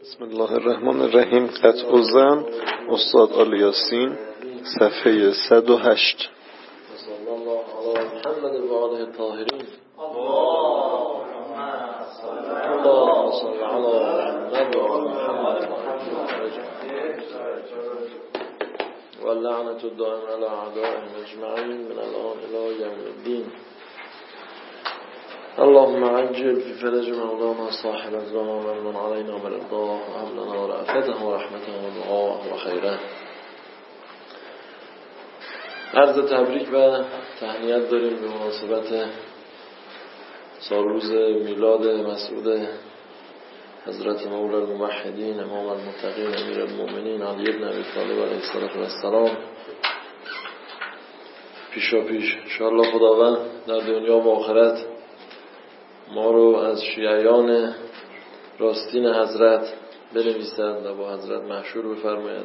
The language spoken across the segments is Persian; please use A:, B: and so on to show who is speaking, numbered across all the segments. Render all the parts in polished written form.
A: بسم الله الرحمن الرحیم. قطع الظن استاد آل یاسین، صفحه 108.
B: صلی الله علی محمد و آله الطاهرین. اللهم صل علی محمد و آل محمد و اللعنة الدائمة علی اعدائهم اجمعین من الان الی یوم الدین. اللهم عجل في فرج مولانا صاحب الزمان ومن علينا من الله وأهلنا ورأفته ورحمته ودعاه وخيره. عرض تبریک و تهنیت داریم به مناسبت سالروز میلاد مسعود حضرت مولا الموحدین امام المتقین امیر المؤمنین علی بن ابی طالب علیه السلام. پیشا پیش انشاءالله خداوند در دنیا و آخرت ما رو از شیعیان راستین حضرت بنویسد و با حضرت محشور بفرماید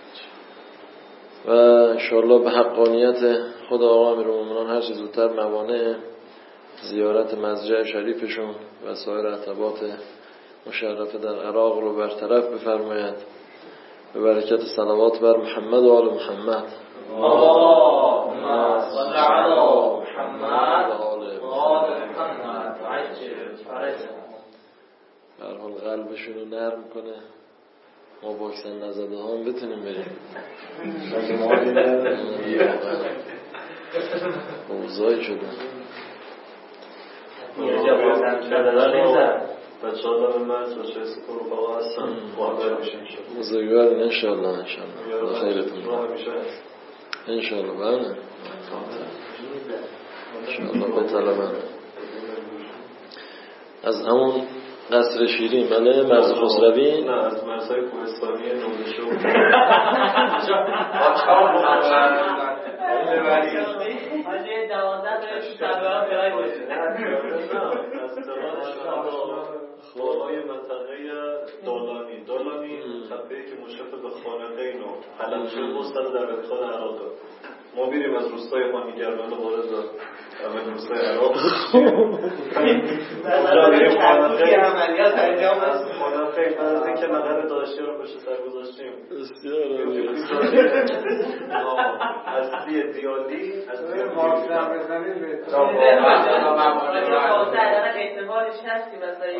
B: و انشاءالله به حقانیت خدا آقا امیرالمومنین هر چه زودتر موانع زیارت مسجد شریفشون و سایر عتبات مشرفه در عراق رو برطرف بفرماید به برکت صلوات بر محمد و آل محمد. اللهم صل علی محمد و آل محمد. به هر حال قلبشون رو نرم کنه، ما واکسن نزده ها هم بتونیم بریم. اوضاعی شده
C: بچه ها دارم مرز و شایسته پروفاقا هستن محبت میشه
B: مزاگوار انشاءالله خیرتون انشاءالله بله انشاءالله به طلبن از همون قصر شیرین بله مرز خسروی
C: نه از مرزهای کوهستانی نومشو خواهای منطقه دالانی تپه‌ای که مشرف به خانقین و حلمچه مستد در ادخال عراق. ما بیریم از روستای خانیگرمن وارد اول روستای عراق خانقین بعد از اینکه مقر داشتی رو پشت سر گذاشتیم اصلی دیالی اصلی
D: احتمالش هستی مثلا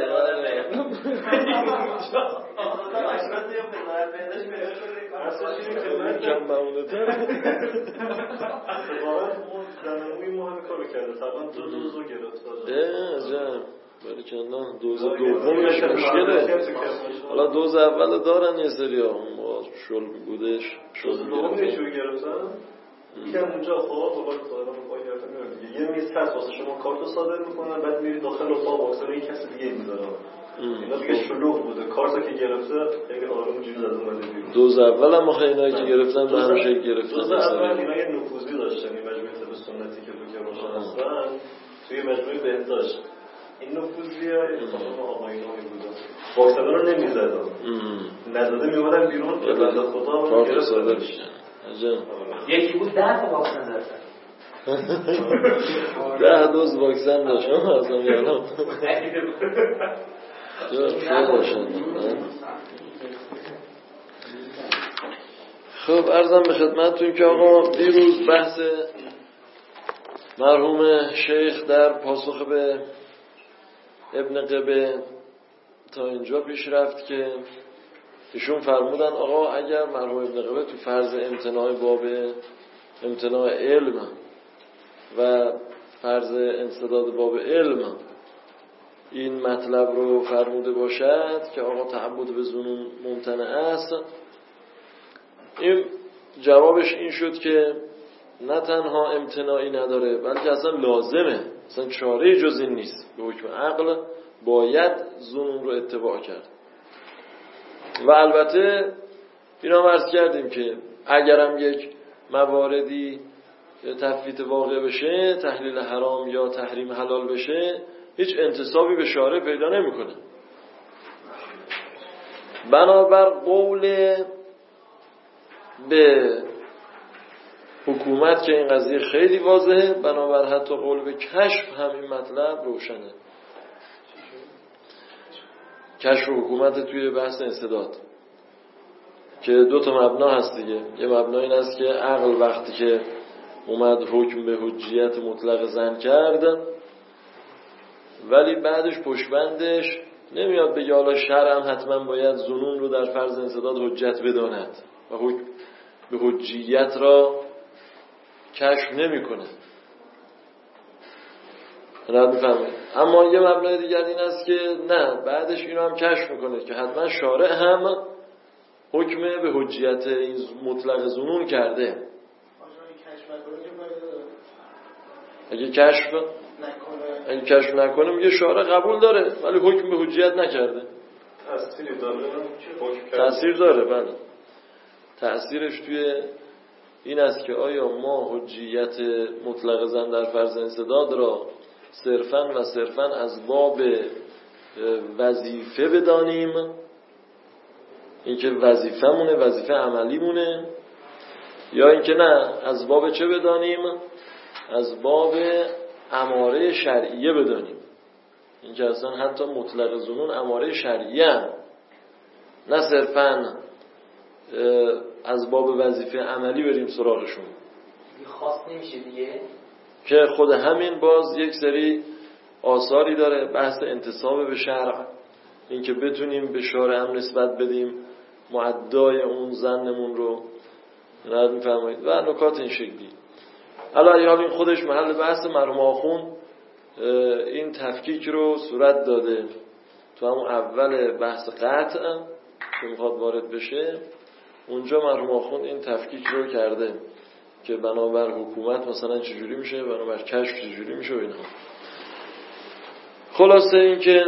C: زنموی ما همه کارو کرده طبعا دوزو گرفت
B: عجب بارکالله. دوز دومش مشکله. حالا دوز اول دارن یه سری ها اون شل بودش
C: دوز دومش رو گرفتن یکم اونجا خواب و باید گرفتن یه میز هست واسه شما کارتو صادر میکنن بعد میری داخل اتاق واکسن این کسی دیگه میذارن اینا دیگه شلوغ بوده کارتو که گرفته خیلی آروم جوری زده اومده بیرون.
B: دوز اول هم اینایی که گرفتن به همه شکل گرفتن.
C: دوز اول اینا یه نفوذی داشتن این مجموعه طب سنتی که تو که روشن هستن توی مجموعه بهداشت این نفوذیه این خانم آقایونی بودن واکسن رو نمیزدن نزده میومدن بیرون به بنده خدا رو گرفتن.
D: یکی بود 10 تا واکسن داشتن
B: 10 دوز واکسن داشتن از اون یعنی خب عرضم به خدمتتون که آقا دیروز بحث مرحوم شیخ در پاسخ به ابن قبه تا اینجا پیش رفت که ایشون فرمودن آقا اگر مرحوم ابن قبه تو فرض امتناع باب امتناع علم و فرض انسداد باب علم این مطلب رو فرموده باشد که آقا تعبد به ظنون ممتنع است، این جوابش این شد که نه تنها امتناعی نداره بلکه اصلا لازمه، اصلا چاره جز این نیست، به حکم عقل باید ظنون رو اتباع کرد. و البته اینا عرض کردیم که اگرم یک مواردی تفویت واقع بشه، تحلیل حرام یا تحریم حلال بشه، هیچ انتسابی به شارع پیدا نمیکنه. بنابر قول به حکومت که این قضیه خیلی واضحه، بنابر حتی قول به کشف هم این مطلب روشنه. کشف حکومت توی بحث انسداد که دو تا مبنا هست دیگه. یه مبنا این است که عقل وقتی که اومد حکم به حجیت مطلق زن کرد ولی بعدش پشتبندش نمیاد بگه حالا شرع هم حتما باید ظنون رو در فرض انسداد حجت بداند و حکم به حجیت را کشف نمی کنه. رد می‌فهمید. اما یه مبنای دیگر این است که نه، بعدش اینو هم کشف میکنه که حتما شارع هم حکم به حجیت این مطلق ظنون کرده. اگه کشف نکنه میگه شارع قبول داره ولی حکم به حجیت نکرده. تأثیر داره. بله، تأثیرش توی این است که آیا ما حجیت مطلق زن در فرض انسداد را صرفاً از باب وظیفه بدانیم، اینکه وظیفه مونه، وظیفه عملی مونه، یا اینکه نه از باب چه بدانیم؟ از باب اماره شرعیه بدانیم. اینکه اصلا حتی مطلق ظنون اماره شرعیه هم، نه صرفاً از باب وظیفه عملی بریم سراغشون.
D: خاص نمیشه دیگه،
B: که خود همین باز یک سری آثاری داره، بحث انتساب به شرع، اینکه بتونیم به شارع هم نسبت بدیم معدای اون ظنمون رو. رد می‌فرمایید و نکات این شکلی. حالا این خودش محل بحث مرحوم آخوند این تفکیک رو صورت داده تو همون اول بحث قطع که میخواد وارد بشه. اونجا مرحوم آخوند این تفکیک رو کرده که بنابر حکومت مثلا چجوری میشه، بنابر کشف چجوری میشه و اینها. خلاصه این که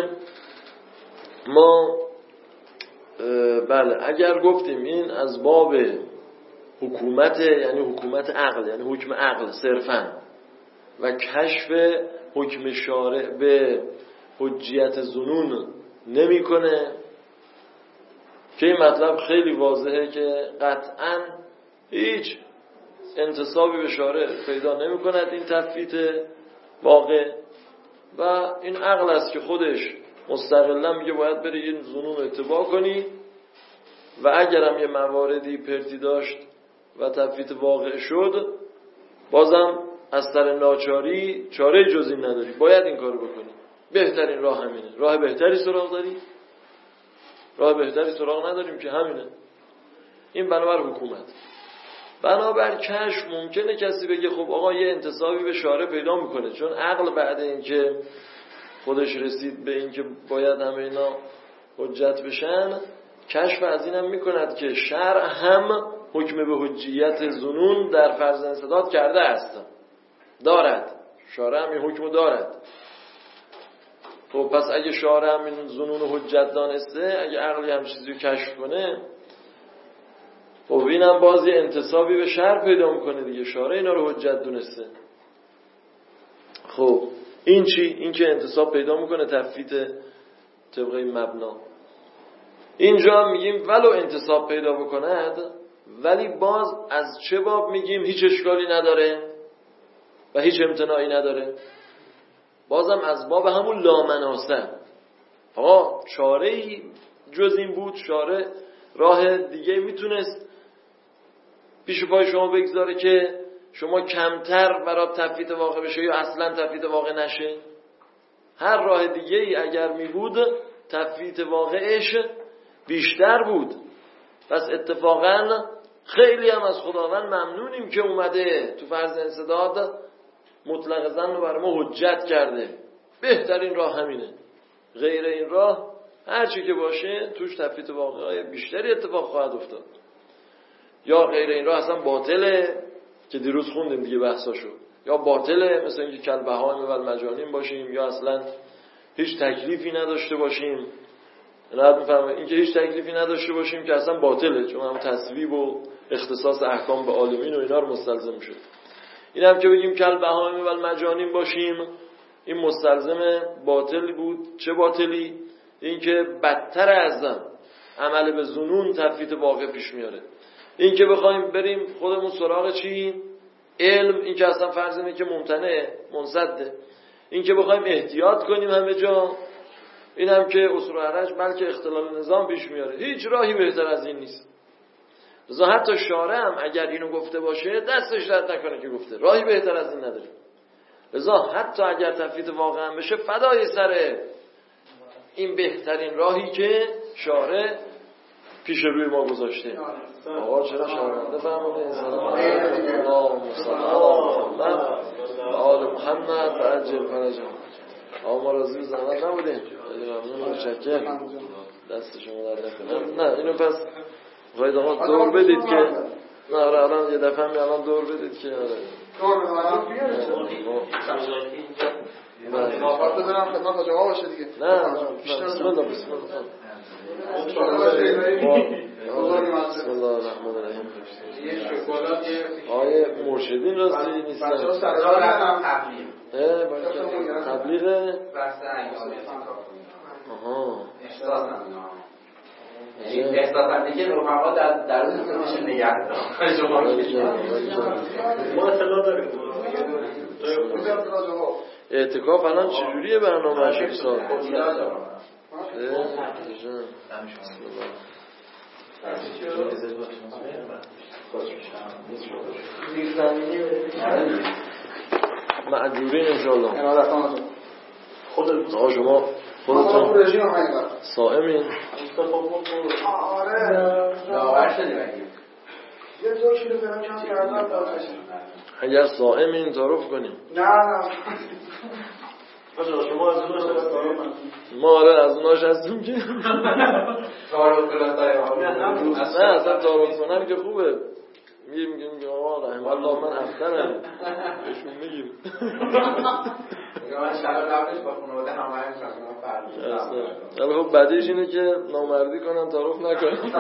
B: ما بله اگر گفتیم این از باب حکومت، یعنی حکومت عقل، یعنی حکم عقل صرفاً، و کشف حکم شارع به حجیت ظنون نمیکنه، که این مطلب خیلی واضحه که قطعاً هیچ انتسابی به شارع پیدا نمی کند این تفویت واقع، و این عقل است که خودش مستقلا میگه باید بری این ظنون رو اتباع کنی، و اگرم یه مواردی پرتی داشت و تفویت واقع شد بازم از سر ناچاری چاره جز این نداری، باید این کارو بکنی. بهترین راه همینه. راه بهتری سراغ داری؟ راه بهتری سراغ نداریم که همینه. این بنابر حکومت. بنابر کشف ممکنه کسی بگه خب آقا یه انتسابی به شارع پیدا میکنه، چون عقل بعد اینکه خودش رسید به اینکه باید همه اینا حجت بشن، کشف از اینم میکند که شرع هم حکم به حجیت ظنون در فرض انسداد کرده است، دارد. شارع هم این حکم دارد. خب پس اگه شارع هم این ظنون حجت دانسته، اگه عقلی هم چیزی رو کشف کنه، خب اینم باز یه انتسابی به شرع پیدا میکنه دیگه. شارع اینا رو حجت دونسته. خب این چی؟ این که انتساب پیدا میکنه تفویت طبق این مبنا. اینجا هم میگیم ولو انتساب پیدا بکند، ولی باز از چه باب میگیم هیچ اشکالی نداره و هیچ امتناعی نداره؟ بازم از باب همون لامناسه. آقا چاره‌ای جز این بود؟ شارع راه دیگه میتونست پیش پای شما بگذاره که شما کمتر برای تفویت واقع بشه یا اصلا تفویت واقع نشه؟ هر راه دیگه ای اگر می بود تفویت واقعش بیشتر بود. پس اتفاقا خیلی هم از خداوند ممنونیم که اومده تو فرض انسداد مطلق زن رو برای ما حجت کرده. بهترین راه همینه. غیر این راه هر چی که باشه توش تفویت واقعی بیشتری اتفاق خواهد افتاد. یا غیر این راه اصلا باطله که دیروز خوندیم دیگه بحثاشو، یا باطله مثلا اینکه کل بهائم و المجانین باشیم، یا اصلا هیچ تکلیفی نداشته باشیم. رد می‌فرمایید اینکه هیچ تکلیفی نداشته باشیم که اصلا باطله، چون هم تصویب و اختصاص احکام به عالمین و اینا رو مستلزم شد. این هم که بگیم کل بهائم و المجانین باشیم، این مستلزم باطل بود. چه باطلی؟ این که بدتر از عمل به ظنون تفویت واقع پیش میاره. این که بخوایم بریم خودمون سراغ چی؟ علم، این که اصلا فرض اینه که ممتنعه، منصده. این که بخوایم احتیاط کنیم همه جا، اینم که اصول حرج بلکه اختلال نظام پیش میاره، هیچ راهی بهتر از این نیست. لذا حتی شارع هم اگر اینو گفته باشه دستش رد نکنه که گفته، راهی بهتر از این نداره. لذا حتی اگر تفویت واقعا بشه فدای سر این بهترین راهی که شارع پیش روی ما گذاشته. آقا چرا شرمنده فرموده انسان اللهم صل علی آل محمد و عجل فرجهم. آقا ما راضی و زحمت نبودیم، خیلی ممنون، متشکرم، دست شما در نکنه. نه اینو پس باید آقا دور بدید که نه آره الان یه دفعه می الان دور بدید که آره
E: دور بدم نافر بزنم خدمت آجا باشه دیگه.
B: نه بسم الله بسم الله بسم الله الرحمن الرحیم. آیه مرشدین راستی نیستن. تبلیغ آها
D: احساسم دیگه رفقا در اون خودشون نگه
C: ما اطلاع داریم.
B: اعتکاف الان چجوریه برنامه شد سال؟ معذورین انشاءالله. آقا شما خودتون صائمین؟
E: آره
D: داور شدی بگیم
E: یه 2 کیلو برم کم کردم داشتم.
B: اگر صائمین تعارف کنیم.
E: نه
C: شما از اوناش هستیم؟
B: ما آره از اوناش هستیم که
D: تعارف کنم
B: نه اصلا تعارف کنم که خوبه. میگیم آقا رحم الله من افترم بهشون میگیم
D: من شراب قبلش با خانواده همه
B: ولی خب بدیش اینه که نامردی کنن تعارف نکنن.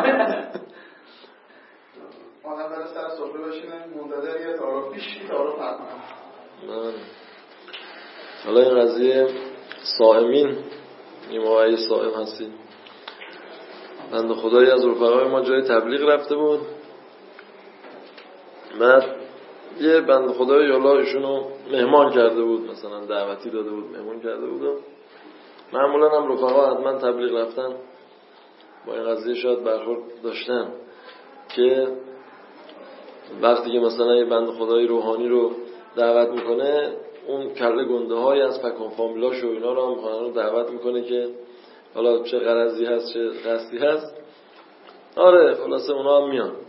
E: آدم برای سر صحبه بشینه منتظر یه تعارف بیشی تعارف نکنن.
B: حالا این قضیه صائمین این موقعی صائم هستید. بنده خدایی از رفقای ما جای تبلیغ رفته بود، بعد یه بنده خدایی یالا ایشونو مهمان کرده بود، مثلا دعوتی داده بود مهمان کرده بود و معمولا هم رفقا حتما تبلیغ رفتن با این قضیه شاید برخورد داشتن که وقتی که مثلا یه بنده خدایی روحانی رو دعوت میکنه اون کله گنده های از پکان فامیلاش و اینا رو هم خانه رو دعوت میکنه که حالا چه غرضی هست چه قصدی هست. آره خلاصه اونا هم میان.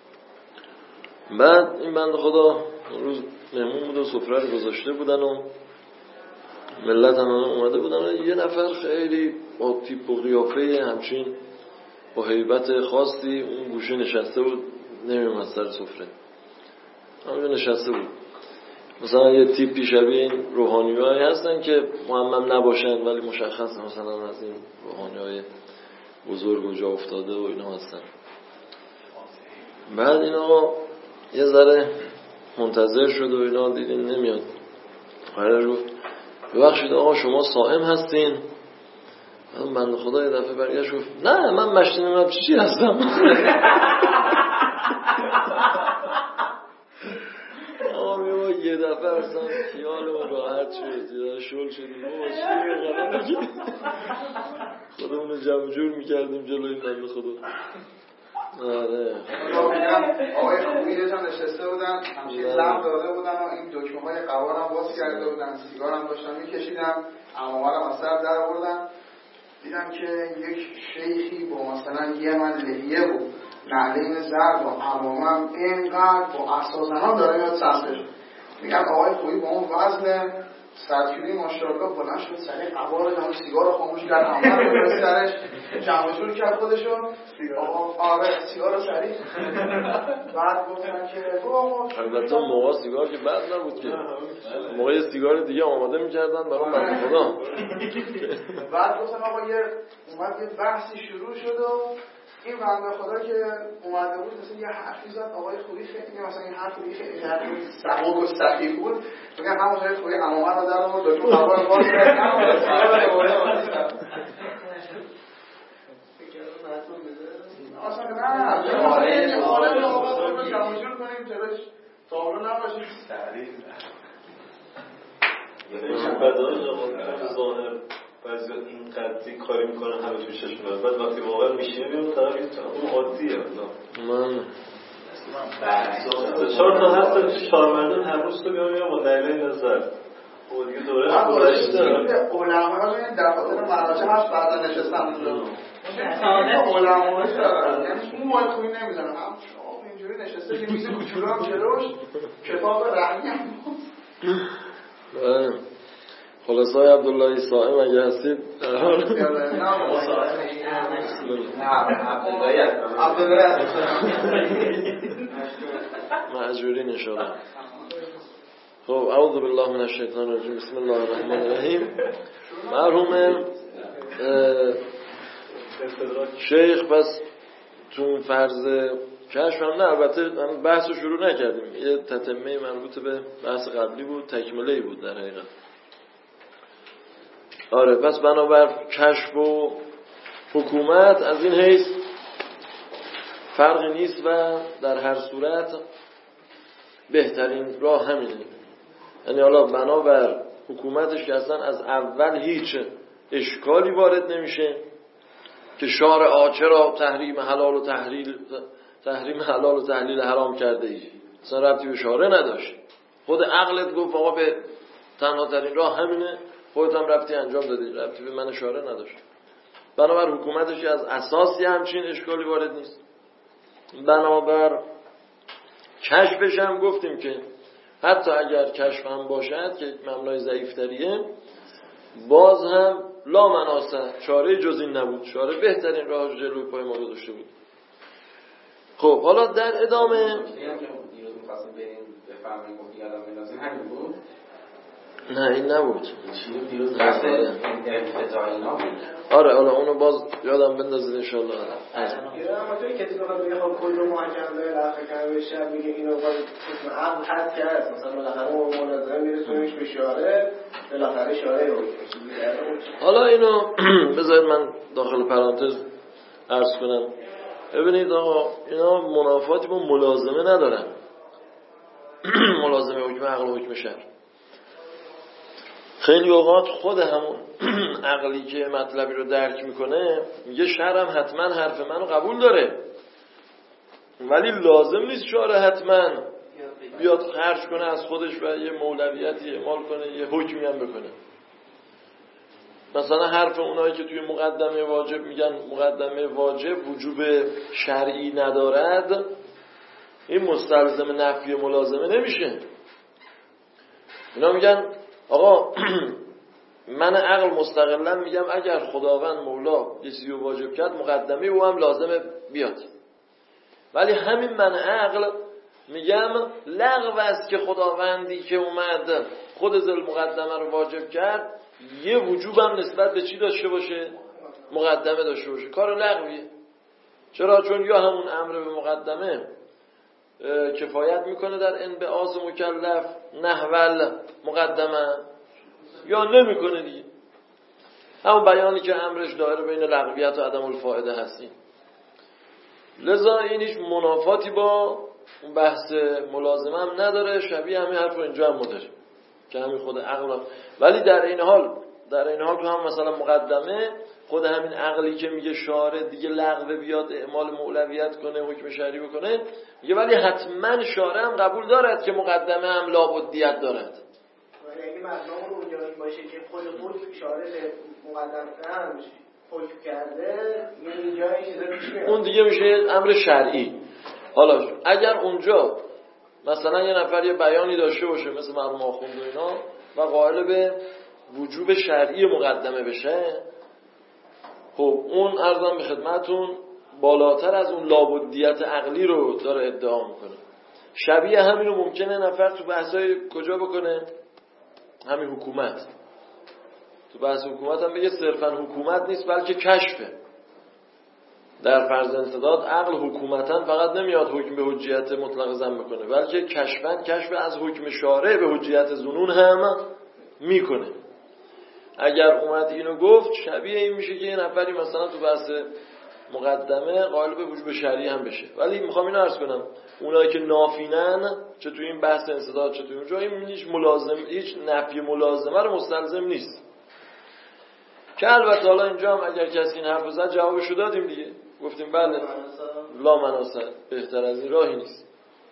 B: بعد این بنده خدا اون روز مهمون بود و سفره رو گذاشته بودن و ملت هم اومده بودن و یه نفر خیلی با تیپ و قیافه همچین با هیبت خاصی اون گوشه نشسته بود، نمی‌اومد سر سفره، همونجا نشسته بود. مثلا یه تیپی شبیه این روحانی‌هایی هستن که معمم نباشن ولی مشخص مثلا از این روحانی‌های بزرگ و جا افتاده و اینا هستن. بعد اینا یه ذره منتظر شد و اینا دیدین نمیاد. خیلی گفت ببخشید آقا شما صائم هستین؟ من بنده خدا یه دفعه برگشت گفت نه من مشتی نمیدونم چی هستم. آقا میبا یه دفعه اصلا خیالمون راحت شد، یه شل شدیم بابا چی بگم خودمونو جمع جور میکردیم جلوی بنده خدا. آره
E: آقای خوبی یه جا نشسته بودن همچین لم داده بودن و این دکمه های قوارم باز کرده بودن، سیگارم داشتم میکشیدم، عمامرم از سر در آوردم، دیدم که یک شیخی با مثلا یه من لحیه بود نعلین زرد و عمامم اینقدر با اساسنام داره میاد سمتش. میگن آقای خوبی با اون وزن 100 کیلویی ماشاءالله بلند شد سریع قوار دم سیگار رو خاموش کرد، عمر رو به سرش جمع جور کرد خودشو. آره سیگار رو سریع بعد گفتن که
B: البته اون موقع سیگار که بد نبود که موقع سیگار دیگه آماده می‌کردن برای بنده خدا.
E: بعد گفتن آقا اومد یه بحثی شروع شد و این بنده خدا که اومده بود مثلا یه حرفی زد آقای خوبی خیلی مثلا این حرفی خیلی سبک و سخیف بود. میگن همون جای خوبی عمامه رو در آورد دکتر قوار باز کرد اصلا نه آره رو جمعجور کنیم جلوش تابلو نباشیم
C: بدایش آقا ظاهر بعضی این قدری کاری میکنن همه توی چشم دارن، بعد وقتی واقعا میشینه بیرون طرف اون عادیه.
B: من
C: 4 تا حتی شارمندان هر روز تو بیان با دلیل نظر و دیگه دوره گذشته
E: علما این دفاتر مراجع هست بعدا نشستن اونجا علماش دارن، یعنی اون مال خوبی نمیزنن، هم اینجوری نشسته یه میز کوچولو هم جلوش کتاب رحمی هم
B: خلاصه های عبدالله صائم اگه هستید معجورین انشاءالله. خب اعوذ بالله من الشیطان الرجیم، بسم الله الرحمن الرحیم. مرحوم شیخ پس تو فرض کشف هم نه، البته بحث رو شروع نکردیم، یه تتمه مربوط به بحث قبلی بود، تکمله بود در حقیقت. آره پس بنابر کشف و حکومت از این حیث فرقی نیست و در هر صورت بهترین راه همینه. یعنی حالا بنابر حکومتش که اصلا از اول هیچ اشکالی وارد نمیشه که شارع چرا تحریم حلال و تحلیل حرام کرده ای، اصلا ربطی به شارع نداشت، خود عقلت گفت آقا به تنها ترین راه همینه، خودت هم ربطی انجام دادی، ربطی به من شارع نداشت. بنابر حکومتش از اساسی همچین اشکالی وارد نیست. بنابر کشفش هم گفتیم که حتی اگر کشف هم باشد که مبنای ضعیفتریه، باز هم لا مناسه، چاره جز این نبود، چاره بهترین راه جلوی پای ما گذاشته بود. خب حالا در ادامه نه این نبود. آره اونو باز یادم بندازید انشالله.
F: اما توی کسی بخواد بگه خب کل محکم داره لحظه کنه بشه میگه اینو باید حکم عقل حد کرد، مثلا بالاخره اون مناظره میرسونیش به شاره، بالاخره شاره رو
B: حالا اینو بذارید من داخل پرانتز عرض کنم. ببینید آقا اینا منافاتی با ملازمه ندارن. ملازمه حکم عقل و حکم شرع. خیلی اوقات خود همون عقلی که مطلبی رو درک میکنه میگه شرع هم حتما حرف منو قبول داره، ولی لازم نیست شارع حتما بیاد خرج کنه از خودش و یه مولویتی اعمال کنه، یه حکمی هم بکنه. مثلا حرف اونایی که توی مقدمه واجب میگن مقدمه واجب وجوب شرعی ندارد، این مستلزم نفی ملازمه نمیشه. اینا میگن آقا من عقل مستقلا میگم اگر خداوند مولا یه چیزی رو واجب کرد مقدمه او هم لازمه بیاد، ولی همین من عقل میگم لغو است که خداوندی که اومد خود ذل مقدمه رو واجب کرد یه وجوب هم نسبت به چی داشته باشه؟ مقدمه داشته باشه. کار لغویه. چرا؟ چون یا همون امر به مقدمه کفایت میکنه در انبعاث مکلف نحول مقدمه یا نمیکنه دیگه. همون بیانی که امرش داره بین لغویت و عدم الفائده هستیم. لذا این هیچ منافاتی با بحث ملازمه هم نداره، شبیه همین حرف رو اینجا هم داره که همین خود عقل، ولی در این حال تو هم مثلا مقدمه خود همین عقلی که میگه شارع دیگه لغو بیاد اعمال مولویت کنه حکم شرعی بکنه میگه ولی حتما شارع هم قبول دارد که مقدمه هم لابدیت دارد.
F: ولی اگه مردم اونجا باشه که خود شارع مقدمه هم حکم کرده اینجا این چیزا پیش میاد، اون
B: دیگه میشه امر شرعی. حالا اگر اونجا مثلا یه نفر یه بیانی داشته باشه مثل مرحوم آخوند و اینا و قائل به وجوب شرعی مقدمه بشه، خب اون عرضم به خدمتون بالاتر از اون لابدیت عقلی رو داره ادعا میکنه. شبیه همین رو ممکنه نفر تو بحثای کجا بکنه؟ همین حکومت. تو بحث حکومت هم بگه صرفا حکومت نیست بلکه کشفه. در فرض انسداد عقل حکومتاً فقط نمیاد حکم به حجیت مطلق ظن بکنه، بلکه کشف از حکم شارع به حجیت ظنون هم میکنه. اگر اومد اینو گفت شبیه این میشه که یه نفری مثلا تو بحث مقدمه قائل به وجوب شرعی هم بشه. ولی میخوام اینو عرض کنم اونایی که نافینن چه تو این بحث انسداد چه تو اونجا، این هیچ نفی ملازمه رو مستلزم نیست که البته حالا اینجا هم اگر کسی این حرف زد جوابشو دادیم دیگه، گفتیم بله لا مناسه، بهتر از این راهی نیست.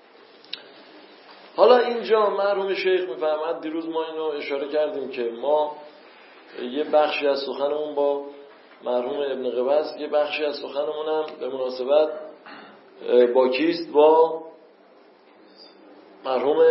B: حالا اینجا مرحوم شیخ میفرماد، دیروز ما اینو اشاره کردیم که ما یه بخشی از سخنمون با مرحوم ابن قبه است، یه بخشی از سخنمون هم به مناسبت با کیست؟ با مرحوم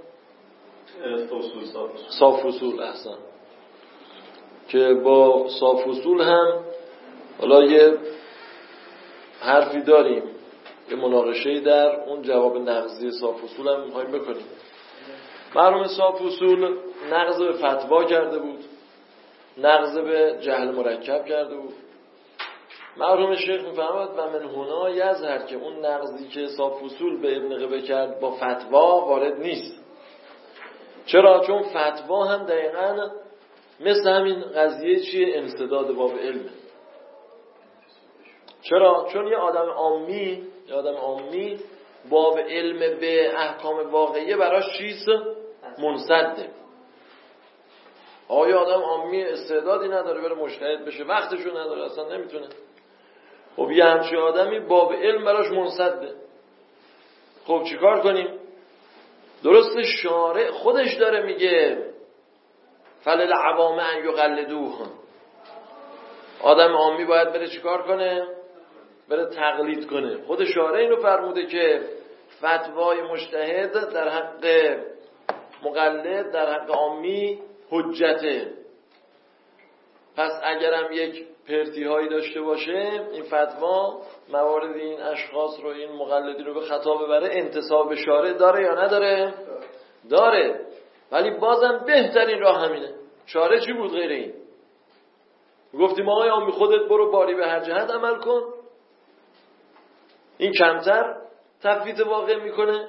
B: صافوصول. احسن، که با صافوصول هم حالا یه حرفی داریم، یه مناقشه‌ای در اون جواب نقضی صافوصول هم می‌خوایم بکنیم. مرحوم صافوصول نقض به فتوا کرده بود، نقض به جهل مرکب کرده بود. مرحوم شیخ می‌فرماد و من هنا یظهر که اون نقضی که صافوصول به ابن قبه کرد با فتوا وارد نیست. چرا؟ چون فتوا هم دقیقاً مثل همین قضیه چیه؟ انسداد باب علمه. چرا؟ چون یه آدم عامی باب علم به احکام واقعیه براش چیست؟ منسده. آیا آدم عامی استعدادی نداره بره مجتهد بشه؟ وقتشو نداره، اصلا نمیتونه. خب یه همچین آدمی باب علم براش منسده. خب چیکار کنیم؟ درست شارع خودش داره میگه فللعوام ان یقلدوه. آدم عامی باید بره چیکار کنه؟ بره تقلید کنه. خود شارع اینو فرموده که فتوای مجتهد در حق مقلد، در حق عامی حجته. پس اگرم یک پرتی هایی داشته باشه این فتوا، موارد این اشخاص رو، این مقلدی رو به خطا ببره، انتساب به شارع داره یا نداره؟ داره. ولی بازم بهترین راه همینه. شارع چی بود غیر این؟ گفتیم آقای عامی خودت برو باری به هر جهت عمل کن. این کمتر تفویض واقع میکنه،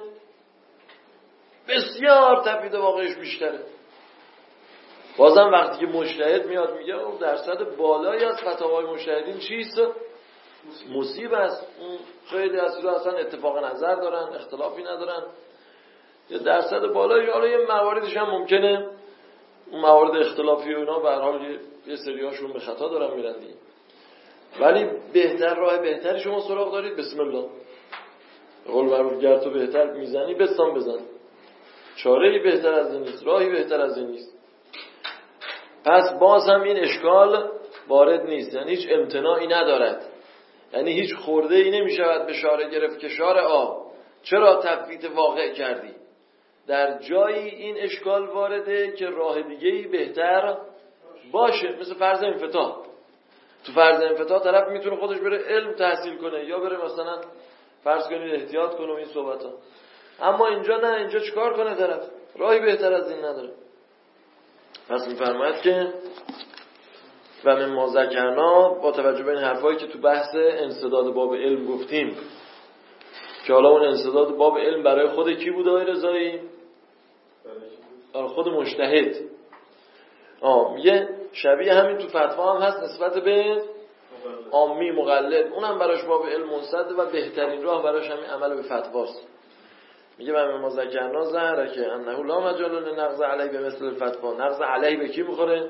B: بسیار تفویض واقعش بیشتره. بازم وقتی که مجتهد میاد میگه اون درصد بالایی از فتاوای مجتهدین چیست؟ مصیب است. خیلی از چیزا اصلا اتفاق نظر دارن، اختلافی ندارن، یه درصد بالایی. حالا یه مواردش هم ممکنه اون موارد اختلافی و اینا به هر حال یه سریاشون به خطا دارن میرن دیگه. ولی بهتر، راه بهتری شما سراغ دارید، بسم الله. قول معروف گر تو بهتر میزنی بستان بزن. چاره‌ای بهتر از این نیست، راهی بهتر از این نیست. پس باز هم این اشکال وارد نیست، یعنی هیچ امتناعی ندارد، یعنی هیچ خورده ای نمیشود به شارع گرفت که شارع چرا تفویض واقع کردی. در جایی این اشکال وارده که راه دیگه‌ای بهتر باشه، مثل فرض انفتاح. تو فرض انفتاح طرف میتونه خودش بره علم تحصیل کنه یا بره مثلا فرض کنید احتیاط کنه این صحبتا. اما اینجا نه، اینجا چیکار کنه طرف؟ راهی بهتر از این نداره. پس میفرماید که و من ما ذکرنا، با توجه به این حرفایی که تو بحث انسداد باب علم گفتیم که حالا اون انسداد باب علم برای خود کی بود آقای رضایی؟ برای خود مجتهد. یه شبیه همین تو فتوا هم هست نسبت به عامی مقلد، اونم براش باب علم منسد و بهترین راه براش همین عمل به فتواست. میگه و ما ذکرنا ظهر که انه لا مجال لنقض علیه به مثل الفتوا. نقض علیه به کی میخوره؟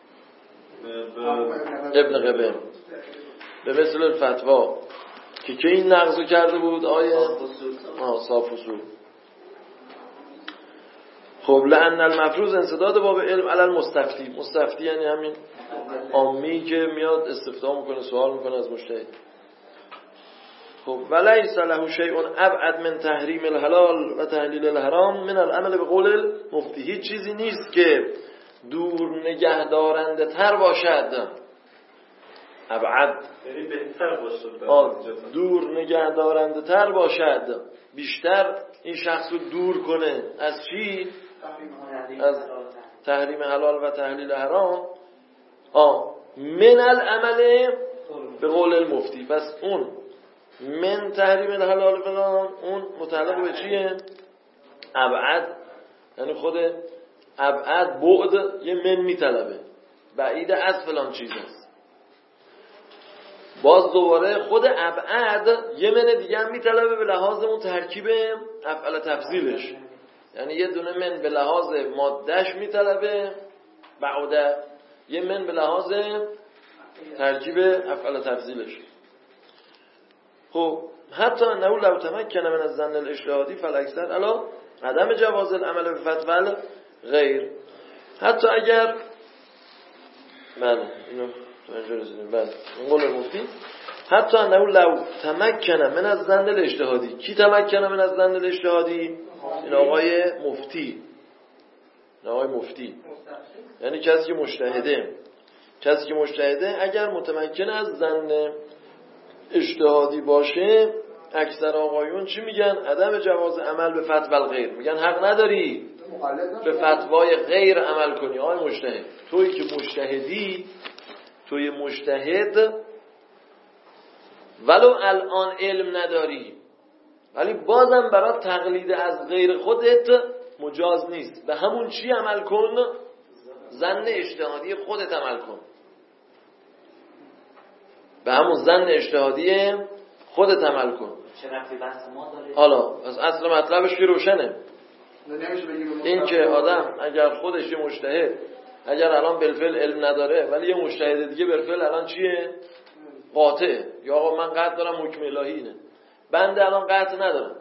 B: ابن قبه. به مثل الفتوا که این نقضو کرده بود آیه صافوصول. خب لأن المفروض انسداد باب علم علی المستفتی. مستفتی یعنی همین عامی که میاد استفتاء میکنه، سوال میکنه از مجتهد. خب ولیس له شیء ابعد من تحریم الحلال و تحلیل الحرام من العمل به قول المفتی. هیچ چیزی نیست که دور نگهدارنده تر باشد. ابعد
C: یعنی بهتر باشد،
B: دور نگهدارنده تر باشد، بیشتر این شخص رو دور کنه از چی؟ از تحریم حلال و تحلیل حرام. من العمل به قول المفتی. پس اون من تحریم الحلال فلان اون متعلق به چیه؟ ابعد، یعنی خود ابعد بعد یه من میطلبه، بعید از فلان چیز است. باز دوباره خود ابعد یه من دیگه هم میطلبه به لحاظ اون ترکیب افعال تفضیلش، یعنی یه دونه من به لحاظ مادهش میطلبه بعده، یه من به لحاظ ترکیب افعال تفضیلش. خب حتی انه لو تمکن من الظن الاجتهادی فالاکثر علی عدم جواز العمل به فتوی غیر. حتی اگر اینو توجه رسیدیم قول مفتی حتی انه لو تمکن من الظن الاجتهادی. کی تمکن من الظن الاجتهادی؟ این آقای مفتی. یعنی کسی که مجتهده اگر متمکن از ظن اجتهادی باشه، اکثر آقایون چی میگن؟ عدم جواز عمل به فتوی الغیر. میگن حق نداری به فتوای غیر عمل کنی. آقای مجتهد، تویی که مجتهد ولو الان علم نداری، ولی بازم برای تقلید از غیر خودت مجاز نیست. به همون چی عمل کن؟ ظن اجتهادی خودت عمل کن.
D: چه رفتی بحث ما داره؟
B: حالا از اصل مطلبش که روشنه. این که آدم اگر خودش یه مجتهد، اگر الان بالفعل علم نداره ولی یه مجتهد دیگه بالفعل الان چیه؟ قاطعه. یا آقا من قطع دارم، حکم الهی اینه، بنده الان قطع ندارم،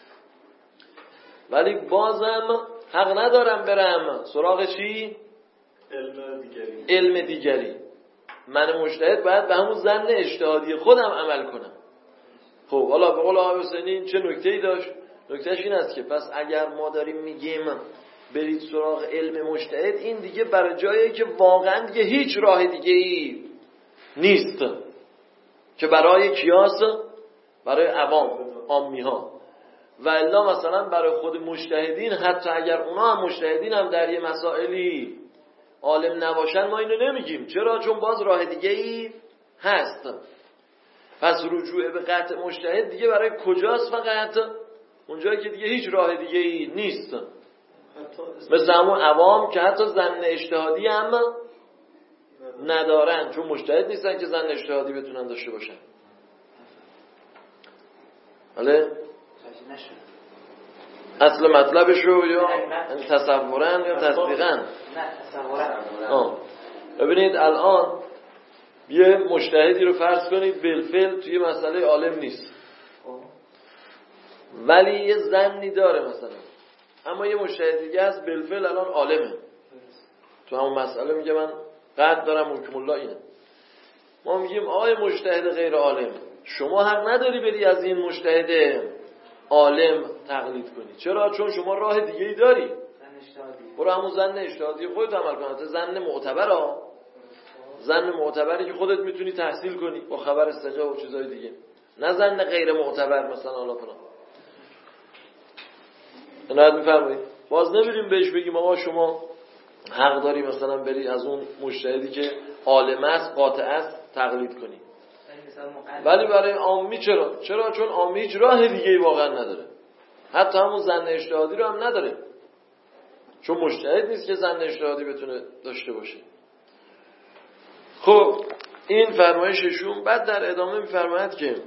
B: ولی بازم حق ندارم برم سراغ چی؟ علم دیگری. من مجتهد باید به همون ظن اجتهادی خودم عمل کنم. خب حالا به قول آقای حسینی این چه نکته‌ای داشت؟ نکتهش این است که پس اگر ما داریم میگیم برید سراغ علم مجتهد، این دیگه برای جایی که واقعا دیگه هیچ راه دیگه‌ای نیست که برای کیاس، برای عامی ها. و الا مثلا برای خود مجتهدین، حتی اگر اونا هم مجتهدین هم در یه مسائلی عالم نباشن، ما اینو نمیگیم. چرا؟ چون باز راه دیگه‌ای هست. پس رجوع به قطع مجتهد دیگه برای کجاست؟ فقط اونجایی که دیگه هیچ راه دیگه‌ای نیست. مثل همون عوام که حتی ظن اجتهادی هم ندارن، چون مجتهد نیستن که ظن اجتهادی بتونن داشته باشن. بله؟ اصل مطلبشو یا تصورن یا تصدیقن؟
D: نه تصورن.
B: ببینید الان یه مجتهدی رو فرض کنید بالفعل توی مسئله عالم نیست، ولی یه ظنی داره مثلا. اما یه مجتهد دیگه هست بالفعل الان عالمه، تو همون مسئله میگه من قطع دارم، حکم الله اینه. ما میگیم آقای مجتهد غیر عالم، شما حق نداری بری از این مجتهد عالم تقلید کنی. چرا؟ چون شما راه دیگه ای داری. برو همون ظن اجتهادی خودت عمل کن. ظن معتبری که خودت میتونی تحصیل کنی با خبر ثقه و چیزای دیگه، نه ظن غیر معتبر مثلا حالا فلان. نهایت میفرمایید باز نمیریم بهش بگیم آقا شما حق داری مثلا بری از اون مجتهدی که عالم است، قاطع است تقلید کنی. ولی برای عامی چرا؟ چون عامی هیچ راه دیگه‌ای واقعا نداره، حتی همون ظن اجتهادی رو هم نداره، چون مجتهد نیست که ظن اجتهادی بتونه داشته باشه. خب این فرمایششون. بعد در ادامه میفرماید که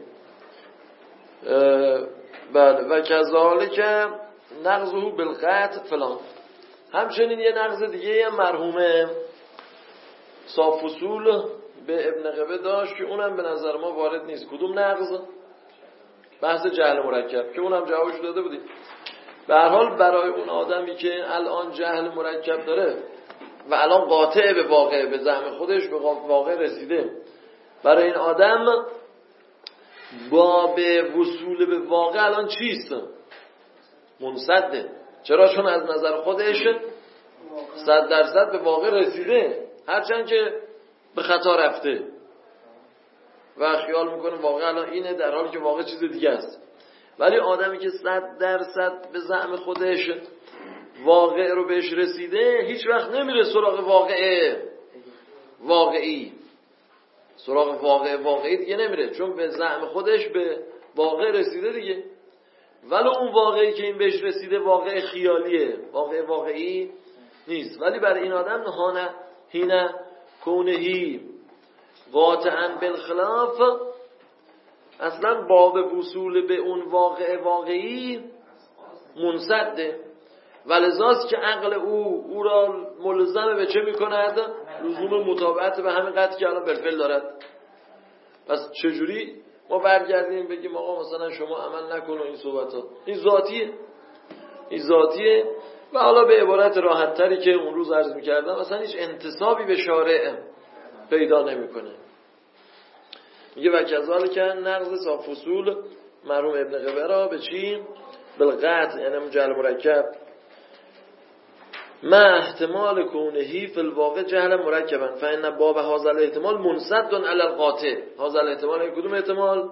B: بله و کذالک نقضه بالقطع فلان. همچنین یه نقض دیگه هم مرحوم صاف اصول به ابن قبه داشت که اونم به نظر ما وارد نیست. کدوم نقض؟ بحث جهل مرکب که اونم جوابش داده بودیم. به هر حال برای اون آدمی که الان جهل مرکب داره و الان قاطع به واقع، به زعم خودش به واقع رسیده، برای این آدم باب وصول به واقع الان چیست؟ منصده. چرا؟ چون از نظر خودش 100% به واقع رسیده، هرچند که به خطا رفته و خیال میکنه واقع الان اینه، در حالی که واقع چیز دیگه است. ولی آدمی که 100% به زعم خودش واقع رو بهش رسیده، هیچ وقت نمیره سراغ واقعی. سراغ واقعی دیگه نمیره، چون به زعم خودش به واقع رسیده دیگه. ولی اون واقعی که این بهش رسیده واقع خیالیه، واقعی نیست. ولی برای این آدم نهانه هینه کونهی قاطعا بالخلاف، اصلا باب وصول به اون واقعی منصده. ولذاست که عقل او را ملزم به چه میکند؟ لزوم متابعت به همین قطع که الان بالفعل دارد. پس چجوری ما برگردیم بگیم آقا مثلا شما عمل نکن و این صحبت ها؟ این ذاتیه و حالا به عبارت راحت تری که اون روز عرض میکردم مثلا هیچ انتسابی به شارع پیدا نمیکنه. میگه و کذالک نقض صاف اصول مرحوم ابن قبه را به چی؟ بالقطع، یعنی جهل مرکب ما احتمال کونهی فی الواقع جهل مرکبا فإن باب هذا الاحتمال منصد علی القاطع. هذا الاحتمال کدوم احتمال؟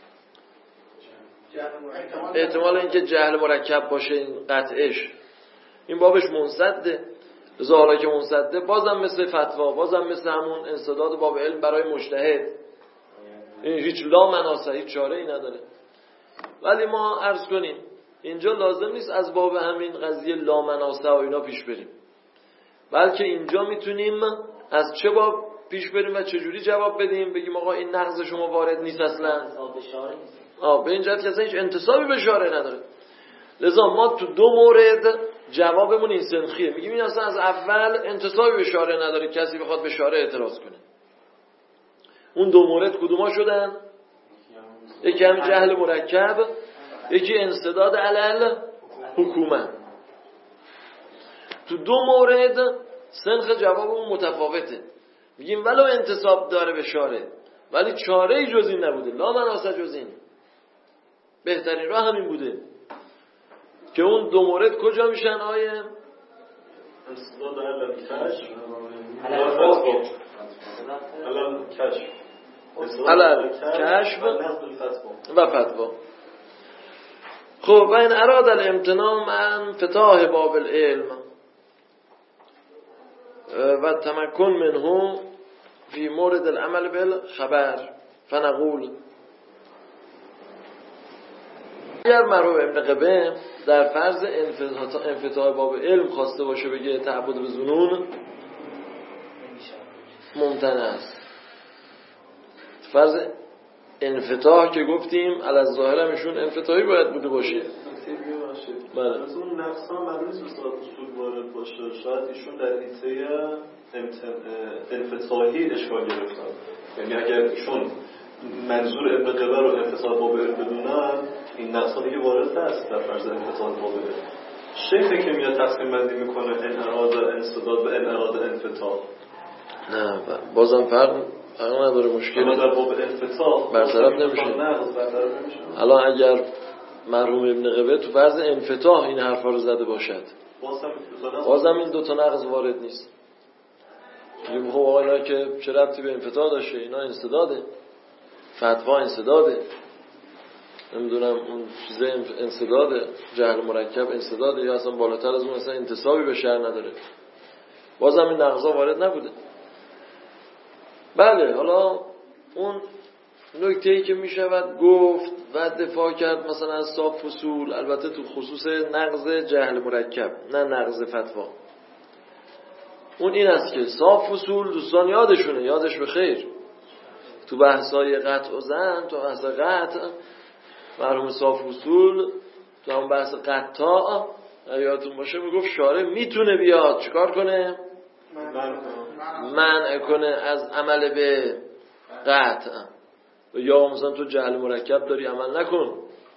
B: احتمال اینکه جهل مرکب باشه این قطعش، این بابش منصده. حالا که منصده بازم مثل فتوا، بازم مثل همون انسداد باب علم برای مجتهد، این هیچ لا مناسه، هیچ چاره ای نداره. ولی ما عرض کنیم اینجا لازم نیست از باب همین قضیه لا مناسه و اینا پیش بریم، بلکه اینجا میتونیم از چه باب پیش بریم و چجوری جواب بدیم. بگیم آقا این نقض شما وارد نیست اصلا، به این جهت که اصلا هیچ انتسابی به شارع نداره. لذا ما تو دو مورد جوابمون این سنخیه، میگیم این اصلا از اول انتسابی به شارع نداره، کسی بخواد به شارع اعتراض کنه. اون دو مورد کدوما شدن؟ یکی همین جهل مرکب، یکی انسداد علل حکومت. تو دو مورد سنخ جوابمون متفاوته. میگیم ولو انتساب داره به شارع ولی چاره‌ای جز این نبوده، لا مناسه جز این. بهترین راه همین بوده که اون دو مورد کجا میشن آیه؟
C: انسداد علل کشف
B: علل کشف و فتوا. خب و این اراد الامتناع من فتاح باب العلم و تمکن منه فی مورد العمل بالخبر فنقول اگر مرحوم ابن قبه در فرض انفتاح باب علم خواسته باشه بگه تعبد به ظنون ممتنع است. فرض انفتاح که گفتیم علی الظاهر همشون انفتاحی باید بوده باشه.
C: بله. از اون نقصا معلوم نیست استاد اصول وارد باشه، شاید ایشون در حیطه انفتاحی اشکال گرفتن. یعنی اگر ایشون منظور ابن قبه رو انفتاح باب علم بدونن این نقصا دیگه وارد هست در فرض انفتاح باب علم. شیخی که میاد تقسیم بندی میکنه ان اراد انسداد و ان اراد انفتاح،
B: نه بازم فرق نداره، مشکلی
C: در باب انفتاح
B: برطرف نمیشه. الان اگر مرحوم ابن قبه تو فرض انفتاح این حرفا رو زده باشد بازم این دوتا نقض وارد نیست. میگم خب آقا اینا که چه ربطی به انفتاح داشته؟ اینا انسداده، فتوا انسداده، نمیدونم اون چیزه انسداده، جهل مرکب انسداده، یا اصلا بالاتر از اون اصلا انتسابی به شرع نداره. بازم این نقضا وارد نبوده. بله حالا اون نکته‌ای که میشود گفت و دفاع کرد مثلا از صاف اصول، البته تو خصوص نقض جهل مرکب نه نقض فتوا، اون این است که صاف اصول دوستان یادشونه، یادش بخیر، تو بحثای قطع و زن، تو بحث قطع مرحوم صاف اصول تو هم بحث قطع یادتون باشه میگفت شارع میتونه بیاد چیکار کنه؟ منع کنه از عمل به قطع، یا مثلا تو جهل مرکب داری عمل نکن.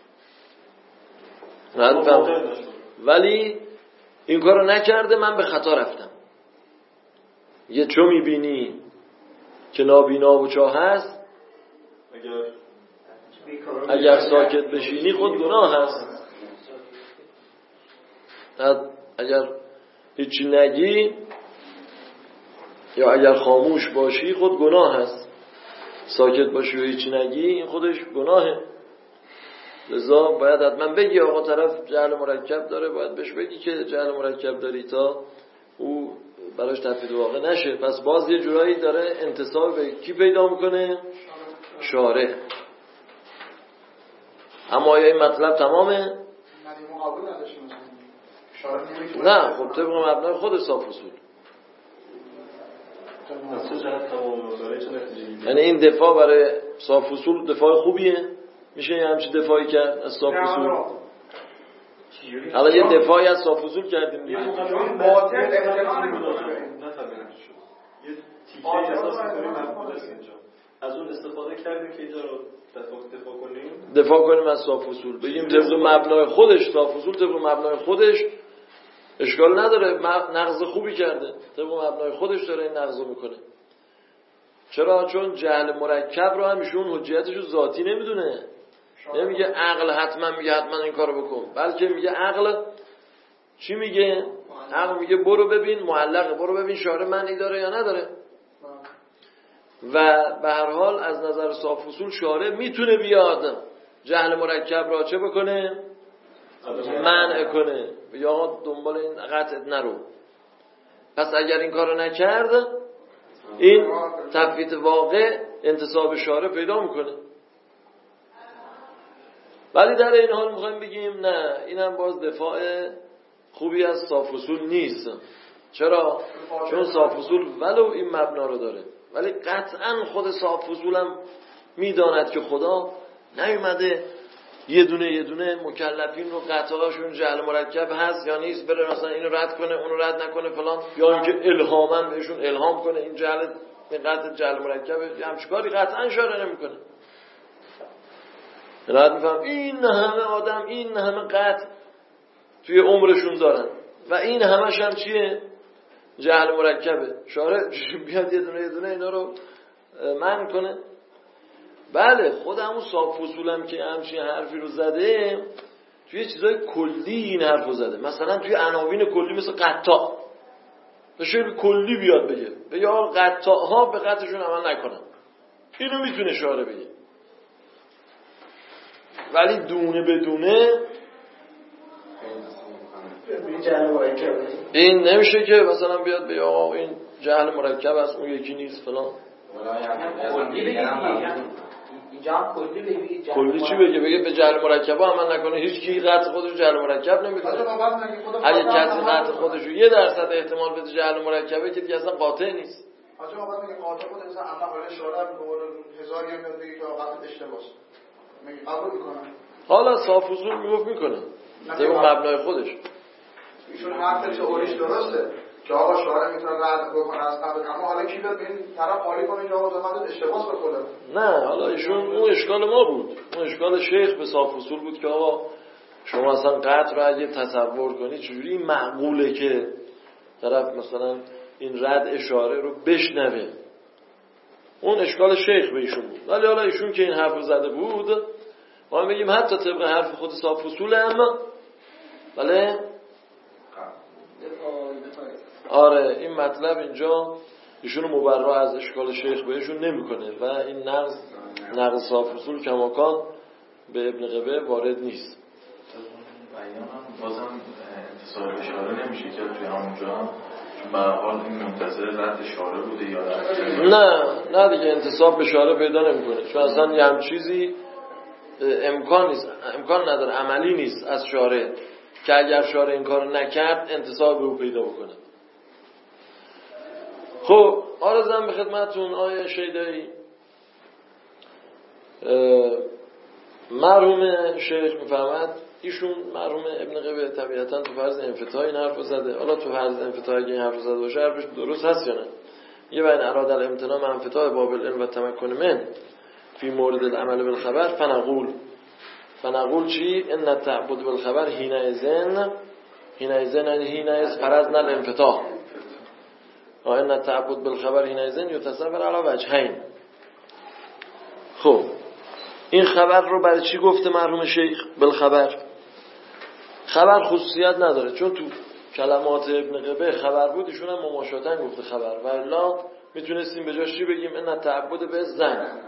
B: ولی این کارو نکرده، من به خطا رفتم. یه چو میبینی که نابینا و چاه هست، اگر ساکت بشینی خود گناه هست. اگر هیچی نگی یا اگر خاموش باشی خود گناه هست، ساکت باشی و هیچی نگی این خودش گناهه. لذا باید حتما بگی آقا طرف جهل مرکب داره، باید بهش بگی که جهل مرکب داری تا او براش تفید واقع نشه. پس باز یه جورایی داره انتساب به کی پیدا میکنه؟ شارع. اما آیا این مطلب تمامه؟ نه خب طبق مبنای خود صاف اصول، یعنی این دفاع برای صاف اصول دفاع خوبیه؟ میشه یه همچین دفاعی کرد از صاف اصول؟ حالا یه دفاعی از صاف اصول کردیم دیگه.
C: یه تیکه احساس می‌کنیم مقبول است اینجا. از اون استفاده کردیم که اینجا رو دفاع کنیم.
B: دفاع کنیم از صاف اصول. بگیم طبق مبنای خودش، صاف اصول طبق مبنای خودش اشکال نداره، نقض خوبی کرده، طبق مبنای خودش داره این نقض رو میکنه. چرا؟ چون جهل مرکب رو هم ایشون حجیتش رو ذاتی نمیدونه. نمیگه عقل حتما میگه حتما این کارو بکن، بلکه میگه عقل چی میگه؟ عقل میگه برو ببین معلقه، برو ببین شارع معنی داره یا نداره. و به هر حال از نظر صاف اصول شارع میتونه بیاد جهل مرکب را چه بکنه؟ منع کنه، یا دنبال این قطعت نرو. پس اگر این کارو نکرد این تفویت واقع انتصاب شارع پیدا میکنه. ولی در این حال میخوایم بگیم نه، اینم باز دفاع خوبی از صاف اصول نیست. چرا؟ چون صاف اصول ولو این مبنا رو داره، ولی قطعا خود صاف اصول هم میداند که خدا نیومده یه دونه مکلفین رو قطعاشون جهل مرکب هست یا نیست بره مثلا اینو رد کنه اونو رد نکنه فلان، یا اینکه الهاماً بهشون الهام کنه این جهل، این قطع جهل مرکبه، همچین کاری قطعا شارع نمیکنه. راحت میفهم این همه آدم این همه قطع توی عمرشون دارن و این همش هم چیه؟ جهل مرکبه. شارع بیاد یه دونه اینا رو منع کنه؟ بله، خود همون صاف اصولم که همچین حرفی رو زده توی چیزای کلی این حرف رو زده. مثلا توی عناوین کلی مثل قطاع بشه کلی بیاد بگه یا قطاع ها به قطعشون عمل نکنن، اینو میتونه شارع بگه. ولی دونه بدونه این نمیشه که مثلا بیاد بگه آقا این جهل مرکب است اون یکی نیست فلان. کلی چی بگه به جهل مرکب عمل نکنه، هیچ کی قطع خودش جهل مرکب نمیکنه. اگه کسی قطع خودش رو 1% احتمال بده جهل مرکبه که دیگه اصلا قاطع نیست.
E: آجا ما میگه قاطع خود مثلا اما ولی شارع میگه 1000 یه میاد بگه که قطع اشتباهه، میگه قبول میکنه.
B: حالا صاف اصول میکنه طبق مبنای خودش.
E: ایشون حرف تئوریش درسته که آقا شارع میتونه رد بکنه از قبل، اما حالا کی بیاد این طرف خالی کنه که آقا زمان اشتباهه به خودم.
B: نه، حالا ایشون اون اشکال ما بود، اون اشکال شیخ به صاف اصول بود که آقا شما اصلا قطع رو اگه تصور کنی چجوری معقوله که طرف مثلا این رد اشاره رو بشنوه. اون اشکال شیخ به ایشون بود. ولی حالا ایشون که این حرف رو زده بود ما میگیم حتی طبق حرف خود صاف اصول هم بله آره این مطلب اینجا ایشون مبرا از اشکال شیخ بهشون نمیکنه و این نقض صاف اصول کماکان به ابن قبه وارد نیست.
G: بیان هم بازم انتصاب اشاره نمیشه که توی همونجا به هر حال این منتظر رد اشاره بوده یا
B: نه دیگه انتصاب به اشاره پیدا نمیکنه، چون اصلا یه هم چیزی امکان نداره، عملی نیست از شارع که اگر شارع این کارو نکرد انتصاب به او پیدا بکنه. خب عرضم به خدمتون آیه شیدایی مرحوم شیخ میفهمد ایشون مرحوم ابن قبه طبیعتا تو فرض انفتاح این حرف رو زده. حالا تو فرض انفتاح اگه این حرف رو زده باشه حرفش درست هست یا نه؟ یه بین اراد الامتناع من انفتاح باب العلم و تمکن من فی مورد العمل بالخبر فنقول چی؟ ان التعبد بالخبر حینئذ فرضنا الانفتاح و ان التعبد بالخبر حینئذ یتصور علی وجهین. خب این خبر رو برای چی گفته مرحوم شیخ بالخبر؟ خبر خصوصیت نداره، چون تو کلمات ابن قبه خبر بود ایشون هم مماشاتن گفته خبر، و الا میتونستیم به جاش چی بگیم؟ ان التعبد به زن.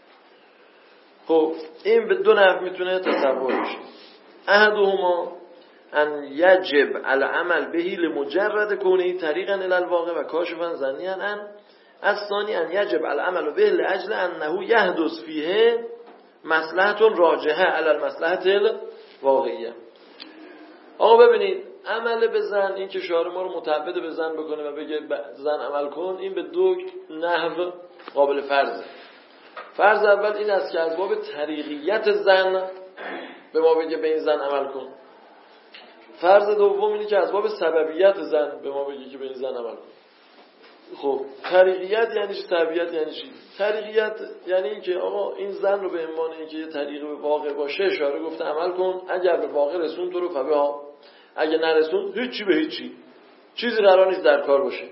B: خب این به دو نحو میتونه تصور بشه. احدهما ان یجب العمل بهی لمجرد کونه طریقا الی الواقع و کاشفا ظنیا ان الثانی ان یجب العمل به لاجل انه یحدث فیه مصلحت راجحه علی المصلحت الواقعیه. آقا ببینید عمل به زن، این که شارع ما رو متعبد به زن بکنه و بگه زن عمل کن، این به دو نحو قابل فرضه. فرض اول این است که از باب طریقیت زن به ما بگه به این زن عمل کن. فرض دوم اینه که از باب سببیت زن به ما بگه که به این زن عمل کن. خب طریقیت یعنی چی؟ طبیعت یعنی چی؟ طریقیت یعنی این که آقا این زن رو به عنوان اینکه یه طریق به واقع باشه اشاره گفته عمل کن، اگر به واقع رسون تو رو فبها، اگه نرسون هیچی به هیچی، چیزی قرار نیست در کار باشه،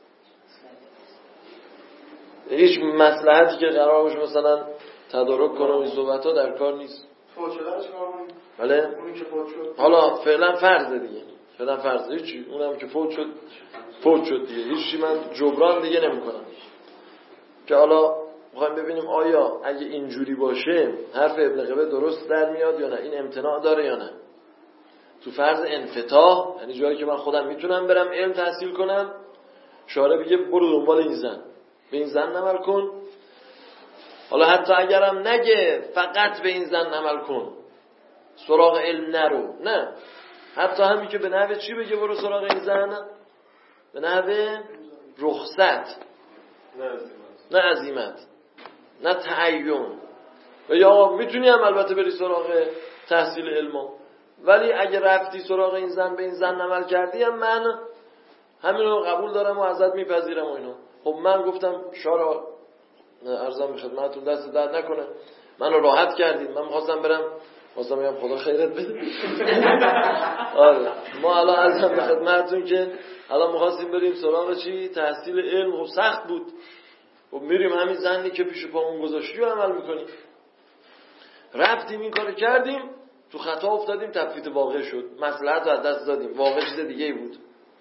B: هیچ مصلحتی که قرار باشه مثلا تدارک کنه این صحبت‌ها در کار نیست.
E: فوت شده رو چیکار کنیم؟
B: بله
E: اونی که فوت شد
B: حالا فعلا فرض دیگه، فعلا فرض هیچی، اونم که فوت شد دیگه، هیچی من جبران دیگه نمی‌کنم. که حالا می‌خوایم ببینیم آیا اگه اینجوری باشه حرف ابن قبه درست در میاد یا نه، این امتناع داره یا نه. تو فرض انفتاح یعنی جایی که من خودم میتونم برم علم تحصیل کنم، شارع بگه برو دنبال این زن، به این زن عمل کن. حالا حتی اگرم نگه فقط به این زن عمل کن، سراغ علم نرو، نه، حتی همین که به نحوه چی بگه برو سراغ این زن، به نحوه رخصت، نه عزیمت، نه تعین. و یا میتونی هم البته بری سراغ تحصیل علم، ولی اگه رفتی سراغ این زن به این زن عمل کردی هم من همین رو قبول دارم و ازت میپذیرم و اینا. خب من گفتم شارع عرضم به خدمتتون دست درد نکنه، منو راحت کردید، من می‌خواستم بگم خدا خیرت بده. آره ما الان عرضم به خدمتتون که الان می‌خواستیم بریم سراغ چی؟ تحصیل علم. خب سخت بود. خب میریم همین زنی که پیش پامون گذاشتی و عمل می‌کنیم. رفتیم این کارو کردیم، تو خطا افتادیم، تفویت واقع شد، مصلحت رو از دست دادیم، واقع چیز دیگه‌ای بود.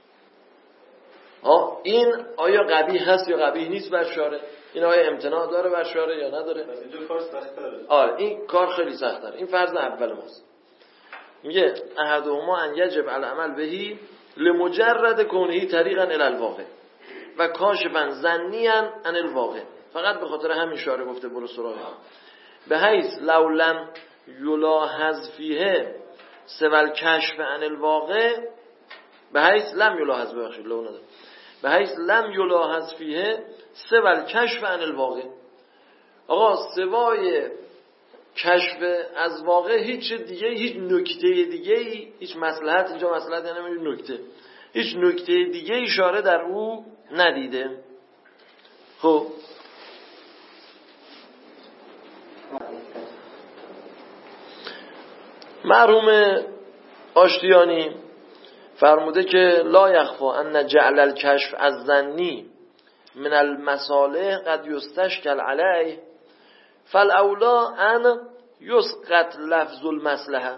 B: این آیا قبیح هست یا قبیح نیست بر شارع؟ این آیا امتناع داره بر شارع یا نداره؟
C: اینجا کار سخت‌تره.
B: آره این کار خیلی سخت‌تره. این فرض اول ماست. میگه احدهما ان یجب العمل بهی لمجرد کونه طریقا الی الواقع و کاشفا ظنیا عن الواقع، فقط به خاطر همین شارع گفته برو سراغ به حیث لو لم یلاحظ فیه سوال کشف عن الواقع، به حیث لم یلاحظ ببخشید لو نداره، به حیث لم یلاحظ فیه سوال کشف عن الواقع. آقا سوای کشف از واقع هیچ دیگه، هیچ نکته دیگه، هیچ مصلحت، اینجا مصلحت یعنی نکته، هیچ نکته دیگه اشاره در او ندیده. خب مرحوم آشتیانی فرموده که لا یخفا ان جعل الکشف از ظنی من المصالح قد یستشکل علیه فالاولا ان یسقط لفظ المصلحه.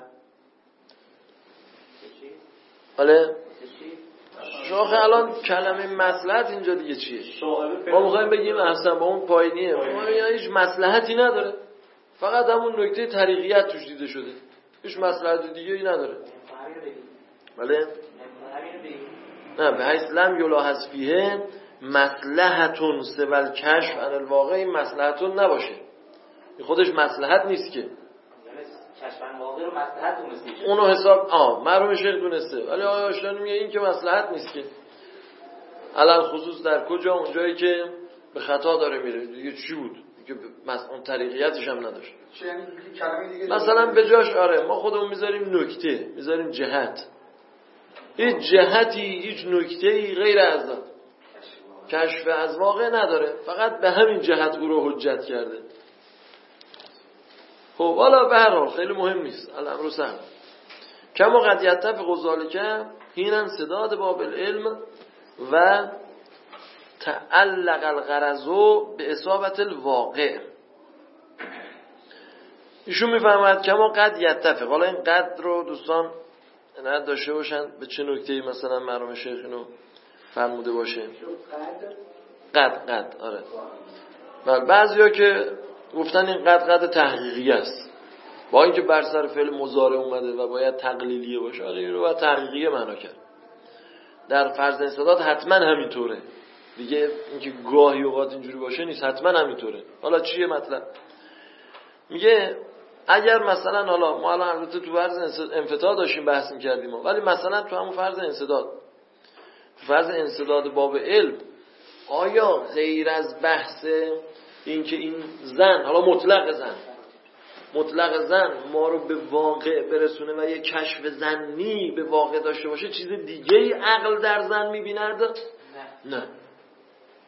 B: بله شاخه الان کلمه مصلحت اینجا دیگه چیه؟ ما میخوایم بگیم اصلا با اون پایینیه، ما هیچ مصلحتی نداره، فقط همون نکته طریقیت توش دیده شده، هیچ مصلحت دیگه ای نداره. بله نه به حیث لم یلاحظ فیه مصلحتون سوال کشف عن الواقع، این مصلحتون نباشه، این خودش مصلحت نیست که
D: کشف عن واقع رو مصلحت دونسته،
B: اونو حساب مرحوم شیخ دونسته، ولی آیا آشتیانی میگه این که مصلحت نیست که، علل خصوص در کجا؟ اونجایی که به خطا داره میره دیگه. چی بود که اون طریقیتش هم نداشت، مثلا به جاش آره ما خودمون میذاریم نکته، میذاریم جهت، هیچ جهتی هیچ نکته‌ای غیر از کشف از واقع نداره، فقط به همین جهت او رو حجت کرده. خب حالا به هر حال خیلی مهم نیست، الامر سهل. کما قد یتفق ذلک حین انسداد باب العلم و تعلق الغرض به اصابت الواقع. ایشون میفهمد کما قد یتفق، حالا این قد رو دوستان نه داشته باشن به چه نکته‌ای مثلا مرحوم شیخ اینو فرموده باشه. قد آره. بعضیا که گفتن این قد تحقیقی است، با اینکه بر سر فعل مضارع اومده و باید تقلیلیه باشه، آره این رو باید تحقیقیه معنا کرد. در فرض انسداد حتما همینطوره دیگه، اینکه گاهی اوقات اینجوری باشه نیست، حتما همینطوره. حالا چیه مطلب؟ میگه اگر مثلا حالا ما الان البته تو فرض انفتاح داشتیم بحث می‌کردیم، ولی مثلا تو همون فرض انسداد باب علم، آیا غیر از بحث این که این زن، حالا مطلق زن ما رو به واقع برسونه و یه کشف ظنی به واقع داشته باشه، چیز دیگه ای عقل در زن می‌بیند؟ نه.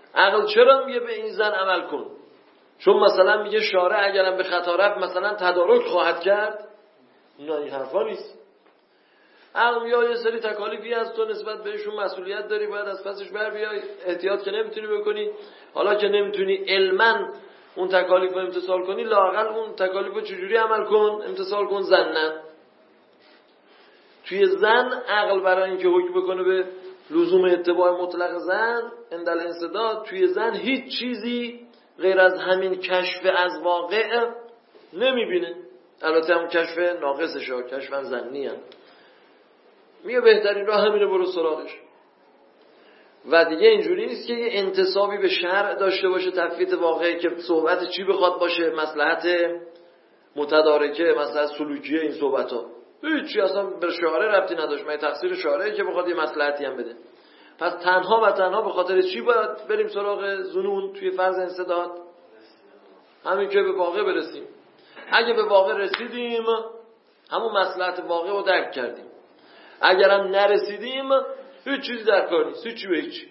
B: عقل چرا میگه به این زن عمل کن؟ چون مثلا میگه شارع اگرم به خطا رفت مثلا تدارک خواهد کرد. نه این حرفا نیست. عقل میگه یه سری تکالیفی از تو نسبت بهشون مسئولیت داری، باید از پسش بر بیای، احتیاط که نمیتونی بکنی، حالا که نمیتونی علما اون تکالیف رو امتثال کنی، لااقل اون تکالیف رو چجوری عمل کن؟ امتثال کن. زنن توی زن عقل برای اینکه حکم بکنه به لزوم اتباع مطلق زن اندل انسداد، توی زن هیچ چیزی غیر از همین کشف از واقع نمیبینه. البته هم کشف ناقصش ها، کشف هم زنی هم. میگه بهترین راه همینه، برو سراغش. و دیگه اینجوری نیست که یه انتسابی به شرع داشته باشه، تفویض واقعی که صحبت چی بخواد باشه، مصلحت متدارکه، مصلحت سلوکیه، این صحبت ها هیچی اصلا به شارع ربطی نداشت. من تقصیر شارعه که بخواد یه مصلحتی هم بده. پس تنها و تنها به خاطر چی باید بریم سراغ ظنون توی فرض انسداد؟ همین که به واقع برسیم. اگه به واقع رسیدیم همون مصلحت واقع رو درک کردیم، اگرم نرسیدیم هیچ چیزی در کار نیست، هیچی به هیچی.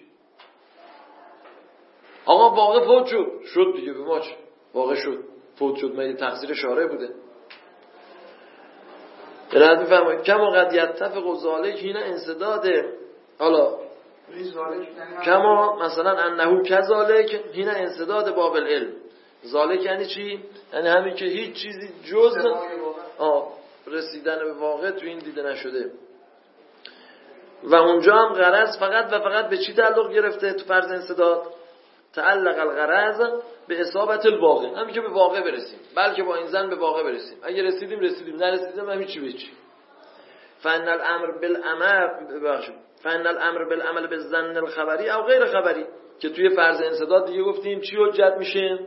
B: آقا واقع فوت شد دیگه، به ما چه؟ واقع شد، فوت شد، مگه تقصیر شارع بوده؟ برات میفهمم کما قد یتفق ذالک هینا انسداده. حالا کما مثلا انه کذالک هینا انسداد باب العلم. ذالک یعنی چی؟ یعنی همین که هیچ چیزی جز رسیدن به واقع تو این دیده نشده. و اونجا هم غرض فقط و فقط به چی تعلق گرفته تو فرض انسداد؟ تعلق الغرض به اصابت الواقع، همین که به واقع برسیم، بلکه با این زن به واقع برسیم. اگه رسیدیم، نرسیدیم هم هیچی به هیچی. فان الامر بالعمل بالظن الخبری او غیر خبری، که توی فرض انسداد دیگه گفتیم چی حجت میشه؟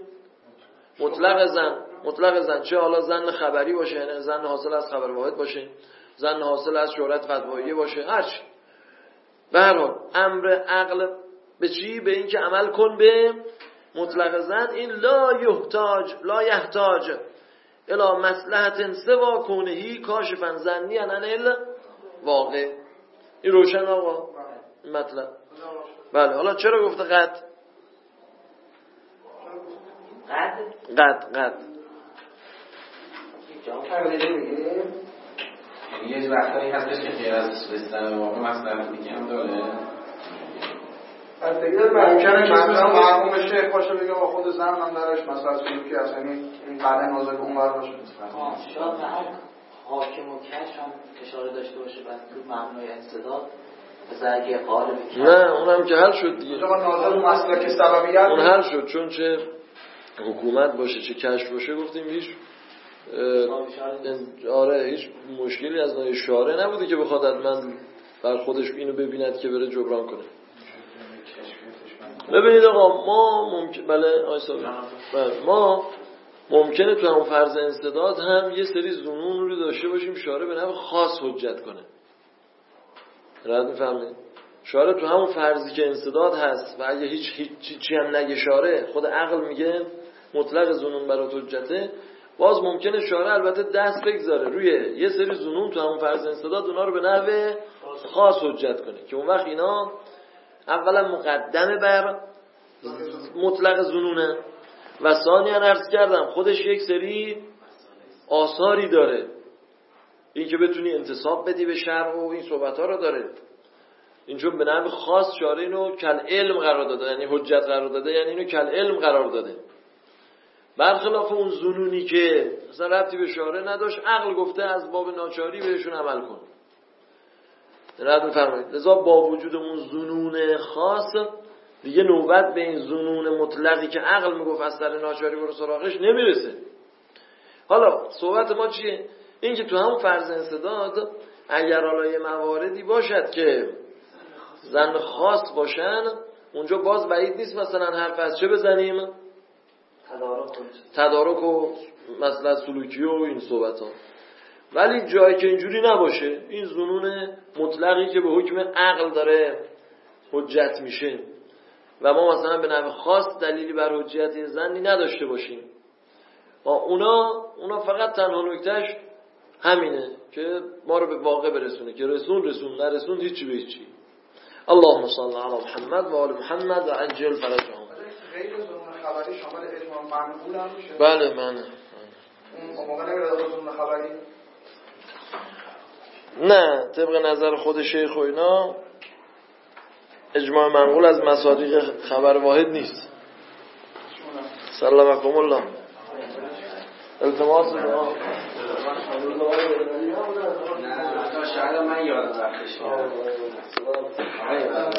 B: مطلق زن، چه حالا زن خبری باشه، یعنی زن حاصل از خبر واحد باشه، زن حاصل از شهرت فتوایی باشه، هر چی. به هر حال امر عقل به چی؟ به این که عمل کن به مطلق زن. این لا یحتاج الی مصلحت سوا کونهی کاشفا ظنیا عن الواقع. این روشن آقا این مطلب؟ بله. حالا چرا گفته قد؟
D: جان فرقی نمیگه؟ یعنی یه وقتایی هستش که خیر از رسیدن واقع مصلحت دیگه هم داره.
E: از دیگه ممکنه که مثلا مرحوم شیخ باشه بگه با خود زن هم درش مثلا سلوکی هست، یعنی این قدر نازل به اونور باشه.
H: شاید به هم حاکم و کش هم اشاره داشته باشه بعد تو مبنای انسداد مثلا اگه قالب کش.
B: نه اونم که حل شد دیگه.
E: نازل به مسلک سببیت
B: اون حل شد، چون چه حکومت باشه چه کش باشه گفتیم هیچ هیچ مشکلی از نوع شارع نبوده که بخواد حتما بر خودش اینو ببیند که بره جبران کنه. ببینید آقا ما ما ممکنه تو همون فرض انسداد هم یه سری ظنون رو داشته باشیم شارع به نوع خاص حجت کنه. راحت میفهمید؟ شارع تو همون فرضی که انسداد هست و اگه هیچ چی هم نگه شارع، خود عقل میگه مطلق ظنون برات حجته، باز ممکنه شارع البته دست بگذاره روی یه سری ظنون تو همون فرض انسداد، اونا رو به نوع خاص حجت کنه که اون وقت اینا اولا مقدمه بر مطلق ظنونه و ثانیا عرض کردم خودش یک سری آثاری داره، این که بتونی انتساب بدی به شرع و این صحبت ها رو داره. اینجا به نوع خاص شارع اینو کل علم قرار داده، یعنی حجت قرار داده، یعنی اینو کل علم قرار داده، برخلاف اون ظنونی که اصلا ربطی به شارع نداشت، عقل گفته از باب ناچاری بهشون عمل کن. رد می‌فرمایید. لذا با وجود اون ظنون خاص دیگه نوبت به این ظنون مطلقی که عقل میگفت از سر ناچاری برو سراغش نمیرسه. حالا صحبت ما چیه؟ این که تو همون فرض انسداد اگر حالا یه مواردی باشد که زن خاص باشن، اونجا باز بعید نیست مثلا حرف از چه بزنیم؟ تدارک و مثلا سلوکی و این صحبت ها. ولی جایی که اینجوری نباشه، این ظنون مطلقی که به حکم عقل داره حجت میشه و ما مثلا به نوع خاص دلیلی بر حجیت زنی نداشته باشیم، اونا فقط تنها نکتهش همینه که ما رو به واقع برسونه که رسون نرسون هیچی به هیچی. اللهم صل علی محمد و آل محمد و عجل فرجهم.
E: خبری شامل اجماع منقول هم میشه؟
B: بله من
E: اون موقع نمیره خصوص خبری؟
B: نه، طبق نظر خود شیخ و اینا اجماع منقول از مصادیق خبر واحد نیست. سلامکم الله. التماس دعا.
D: نه شاید من یادم رفتش.